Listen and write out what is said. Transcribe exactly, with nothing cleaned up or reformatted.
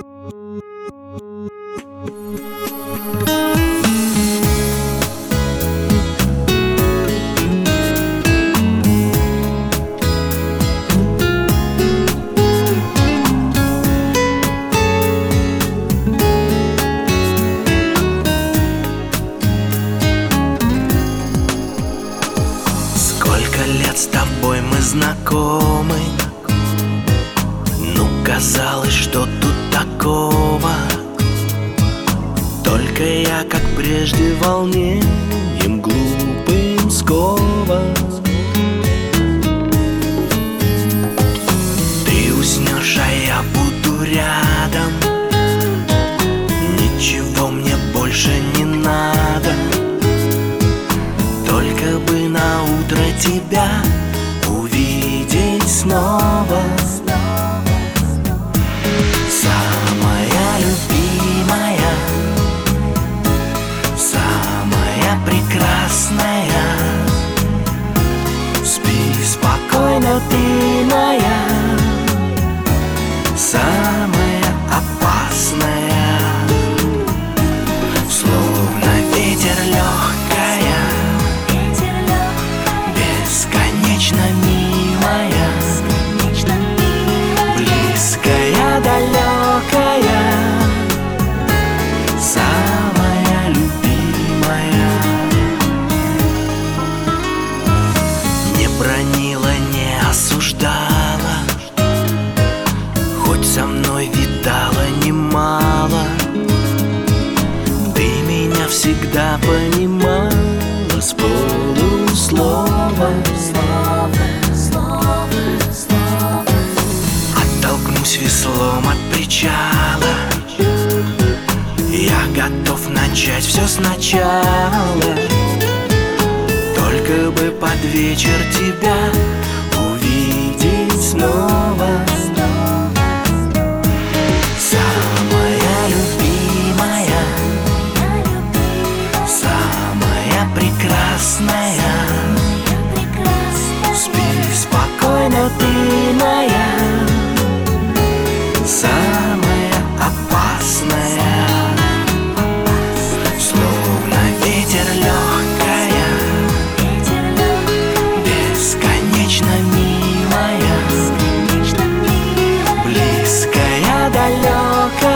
Сколько лет с тобой мы знакомы, ну казалось, что тут такого. Только я, как прежде, волнением глупым скован. Ты уснешь, а я буду рядом. Ничего мне больше не надо, только бы на утро тебя увидеть снова. Самая любимая, самая прекрасная, спи спокойно, ты моя, самая опасная, словно ветер легкая, бесконечно милая, близкая, далекая, самая любимая. Не бранила, не осуждала, хоть со мной видала немало. Ты меня всегда понимала с полуслова. Оттолкнусь веслом от причала, я готов начать все сначала, только бы под вечер тебя увидеть снова. Самая любимая, самая прекрасная, спи спокойно, ты моя, самая опасная, словно ветер легкая, бесконечно милая, близкая, далекая.